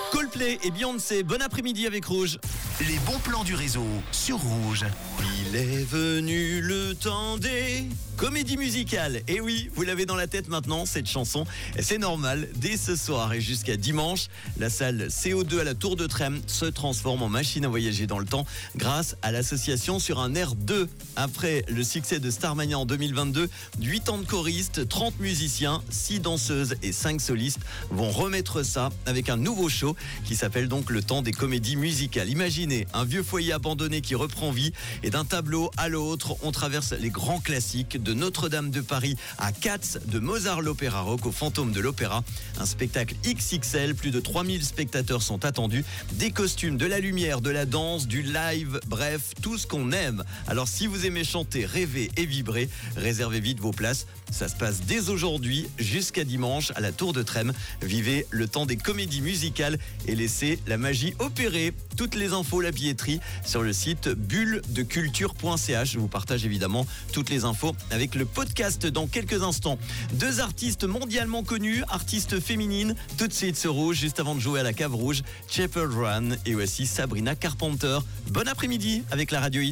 Coldplay et Beyoncé, bon après-midi avec Rouge. Les bons plans du réseau sur Rouge. Il est venu le temps des comédies musicales. Et oui, vous l'avez dans la tête maintenant, cette chanson. Et c'est normal, dès ce soir et jusqu'à dimanche, la salle CO2 à la Tour de Trême se transforme en machine à voyager dans le temps grâce à l'association Sur un air 2. Après le succès de Starmania en 2022, 8 ans de choristes, 30 musiciens, 6 danseuses et 5 solistes vont remettre ça avec un nouveau show qui s'appelle donc le temps des comédies musicales. Imaginez un vieux foyer abandonné qui reprend vie et d'un tableau à l'autre, on traverse les grands classiques de Notre-Dame de Paris à Cats, de Mozart l'opéra rock au Fantôme de l'Opéra. Un spectacle XXL, plus de 3000 spectateurs sont attendus, des costumes, de la lumière, de la danse, du live, bref, tout ce qu'on aime. Alors si vous aimez chanter, rêver et vibrer, réservez vite vos places. Ça se passe dès aujourd'hui jusqu'à dimanche à la Tour de Trême. Vivez le temps des comédies musicales et laissez la magie opérer. Toutes les infos, la billetterie sur le site bulledeculture.ch. Je vous partage évidemment toutes les infos avec le podcast dans quelques instants. 2 artistes mondialement connus, artistes féminines, tout de suite sur Rouge, juste avant de jouer à la Cave Rouge, Chapel Run et aussi Sabrina Carpenter. Bon après-midi avec la radio.